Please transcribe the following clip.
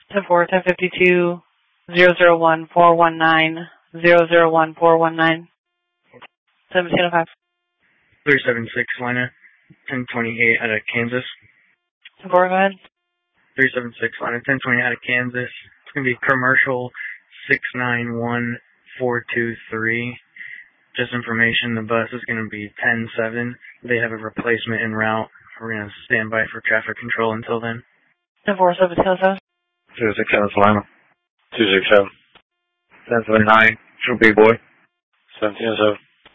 10-4, 1052, 001 419, 001 419, 1705. 376 liner, 1028 out of Kansas. 10-4, go ahead. 376 liner, 1028 out of Kansas. It's going to be commercial 691423. Just information, the bus is going to be 107. They have a replacement en route. We're going to stand by for traffic control until then. 10-4, 1707. 267 Solana. 267. 1079, True Big Boy. 1707.